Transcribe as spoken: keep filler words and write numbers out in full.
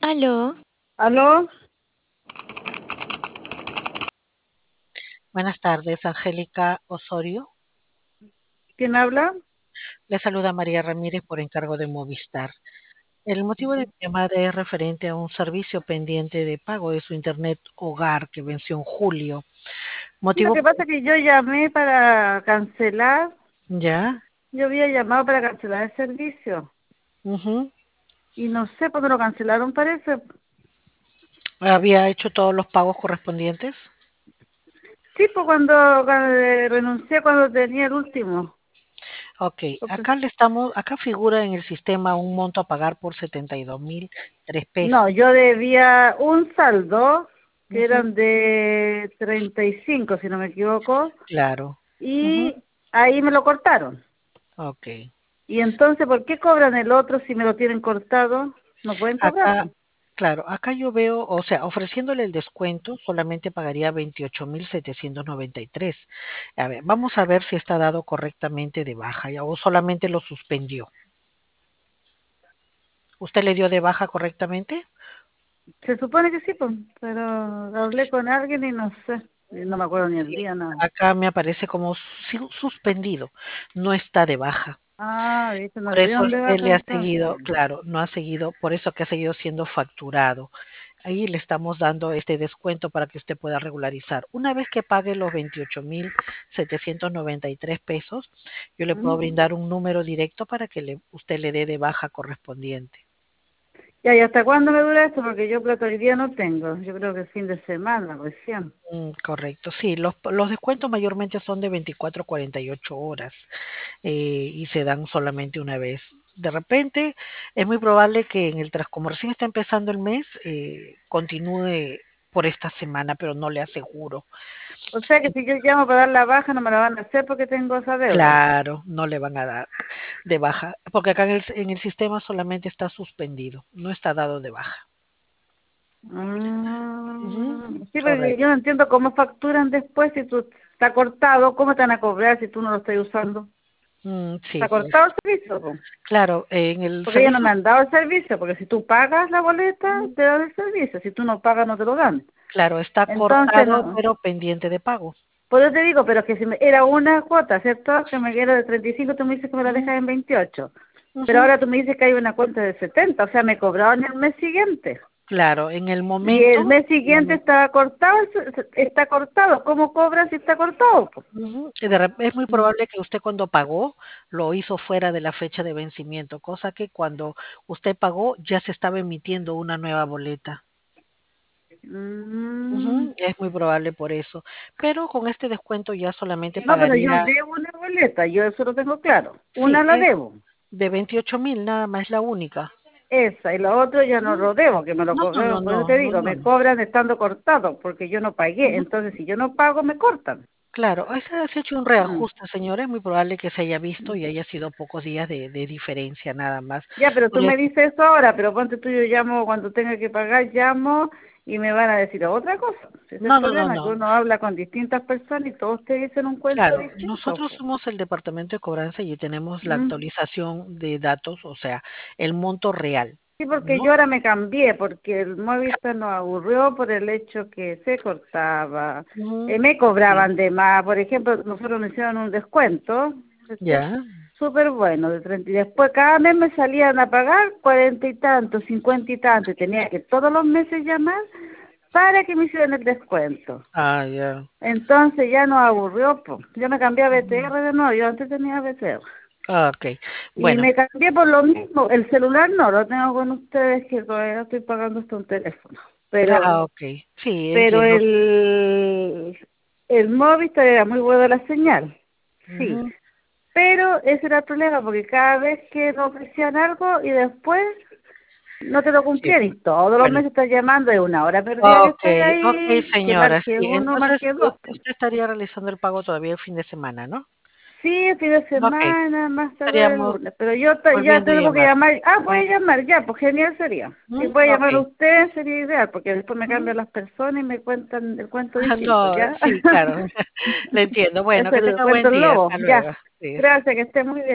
Aló, ¿Aló? Buenas tardes, Angélica Osorio. ¿Quién habla? Le saluda María Ramírez por encargo de Movistar. El motivo de mi llamada es referente a un servicio pendiente de pago de su Internet Hogar que venció en julio. Lo Motivo que por... pasa es que yo llamé para cancelar, ¿Ya? yo había llamado para cancelar el servicio Ujú. y no sé por qué lo cancelaron, parece. ¿Había hecho todos los pagos correspondientes? Sí, pues cuando, cuando eh, renuncié cuando tenía el último. Ok, Porque, acá le estamos, acá figura en el sistema un monto a pagar por setenta y dos mil tres no, pesos. yo debía un saldo que Ujú. eran de treinta y cinco, si no me equivoco, Claro. Ujú. y ahí me lo cortaron. Ok. Y entonces, ¿por qué cobran el otro si me lo tienen cortado? No pueden cobrar, Acá, pues. claro, acá yo veo, o sea, ofreciéndole el descuento, solamente pagaría veintiocho mil setecientos noventa y tres. A ver, vamos a ver si está dado correctamente de baja ya, o solamente lo suspendió. ¿Usted le dio de baja correctamente? Se supone que sí, pues, pero hablé con alguien y no sé, y no Mm, me acuerdo ni el sí, día, nada. acá me aparece como su- suspendido, no está de baja. Ah, viste, no Por le eso dieron de él baja le ha entonces. seguido, claro, no ha seguido, por eso que ha seguido siendo facturado. Ahí le estamos dando este descuento para que usted pueda regularizar. Una vez que pague los veintiocho mil setecientos noventa y tres pesos, yo le puedo ¿Mm? brindar un número directo para que le, usted le dé de baja correspondiente. Ya, ¿y hasta cuándo me dura esto? Porque yo plata hoy día no tengo. Yo creo que el fin de semana, recién. Mm, correcto, sí, los, los descuentos mayormente son de veinticuatro a cuarenta y ocho horas eh, y se dan solamente una vez. De repente es muy probable que en el tras como recién está empezando el mes, eh, continúe por esta semana, pero no le aseguro. O sea que si yo llamo para dar la baja no me la van a hacer porque tengo esa deuda. Claro, no le van a dar de baja, porque acá en el, en el sistema solamente está suspendido, no está dado de baja. Ujú. Mm, sí, porque yo Correcto. no entiendo cómo facturan después si tú está cortado, ¿cómo te van a cobrar si tú no lo estás usando? Mm, sí, Está pues cortado el servicio, po. claro, en el Porque ellos no servicio, me han dado el servicio, porque si tú pagas la boleta, mm, te dan el servicio. Si tú no pagas, no te lo dan. claro, está Entonces, cortado, no. pero pendiente de pago. Pues yo te digo, pero que si me, era una cuota, ¿cierto? Que me era de treinta y cinco, tú me dices que me la Ujú, dejas en veintiocho. Pero ujú. ahora tú me dices que hay una cuenta de setenta, o sea, me cobraron el mes siguiente. Claro, en el Y el momento, mes en el siguiente mo- estaba cortado, se- se- está cortado. ¿Cómo cobras si está cortado, po? ujú, y de rep- es muy Mm. probable que usted cuando pagó lo hizo fuera de la fecha de vencimiento, cosa que cuando usted pagó ya se estaba emitiendo una nueva boleta. Mm. Ujú, es muy probable por eso, pero con este descuento ya solamente No, pero yo pagaría, debo una boleta, yo eso lo tengo claro. sí, Una la es debo. de veintiocho mil, nada más es la única. Esa, y lo otro ya no Ujú. lo debo, que me lo No, no, no, cobraron, por eso no, te no, digo, no, me no. cobran estando cortado, porque yo no pagué, Ujú. entonces si yo no pago, me cortan. Claro, se ha hecho un Mm. reajuste, señora, es muy probable que se haya visto Mm. y haya sido pocos días de, de diferencia nada más. Ya, pero tú Podría- me dices eso ahora, pero ponte tú, yo llamo, cuando tenga que pagar, llamo y me van a decir otra cosa. Ese es el No, no, no, problema, que no. uno habla con distintas personas y todos te dicen un cuento Claro, distinto, nosotros po. somos el departamento de cobranza y tenemos la Mm. actualización de datos, o sea, el monto real, Sí, porque ¿no? yo ahora me cambié, porque el Movistar nos aburrió por el hecho que se cortaba, Ujú, eh, me sí, cobraban de más. Por ejemplo, nosotros nos hicieron un descuento, ¿viste? ya. Súper bueno, de treinta, y después cada mes me salían a pagar cuarenta y tanto, cincuenta y tanto, y tenía que todos los meses llamar para que me hicieran el descuento. Ah, ya. Entonces ya nos aburrió, pues. Yo me cambié a Ujú. B T R de nuevo, yo antes tenía B T R. Ah, ok. Y Bueno, me cambié por lo mismo. El celular no lo tengo con ustedes, que todavía estoy pagando hasta un teléfono. Pero, ah, ok. Sí, pero entiendo. el, el Movistar era muy buena la señal, sí. Ujú, Pero ese era el problema, porque cada vez que nos ofrecían algo y después no te lo sí, cumplían y todos los bueno. meses estás llamando, es una hora perdida que Ok, estás ok, ahí, que señora. marque Sí, uno, entonces marque u- dos. usted estaría realizando el pago todavía el fin de semana, ¿no? Sí, fin de Ok, semana, más tarde el estaríamos lunes, pero yo ta- ya volviendo a tengo que llamar. llamar. Ah, puede llamar ya, pues genial sería. Si ¿Mm? puede Ok. llamar usted sería ideal, porque después me Ujú. cambian las personas y me cuentan el cuento Ah, distinto, no, ¿ya? sí, claro. Le entiendo. Es Bueno, que el tenga cuento buen del día. lobo, Hasta ya. luego. Sí. Gracias, que esté muy bien.